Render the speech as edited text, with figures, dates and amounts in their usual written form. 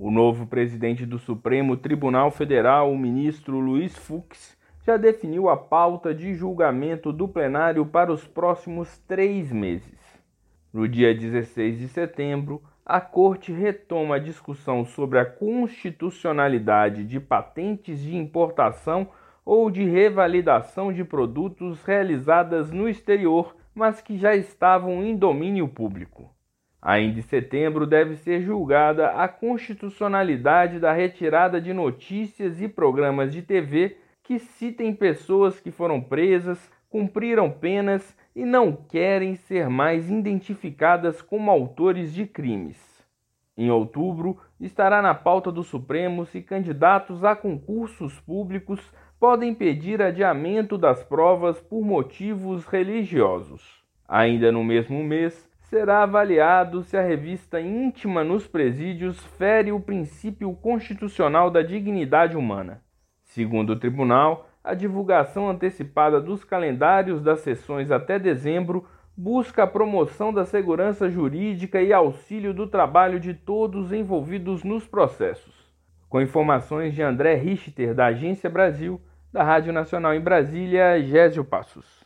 O novo presidente do Supremo Tribunal Federal, o ministro Luiz Fux, já definiu a pauta de julgamento do plenário para os próximos 3 meses. No dia 16 de setembro, a Corte retoma a discussão sobre a constitucionalidade de patentes de importação ou de revalidação de produtos realizadas no exterior, mas que já estavam em domínio público. Ainda em setembro deve ser julgada a constitucionalidade da retirada de notícias e programas de TV que citem pessoas que foram presas, cumpriram penas e não querem ser mais identificadas como autores de crimes. Em outubro, estará na pauta do Supremo se candidatos a concursos públicos podem pedir adiamento das provas por motivos religiosos. Ainda no mesmo mês, será avaliado se a revista íntima nos presídios fere o princípio constitucional da dignidade humana. Segundo o tribunal, a divulgação antecipada dos calendários das sessões até dezembro busca a promoção da segurança jurídica e auxílio do trabalho de todos envolvidos nos processos. Com informações de André Richter, da Agência Brasil, da Rádio Nacional em Brasília, Gésio Passos.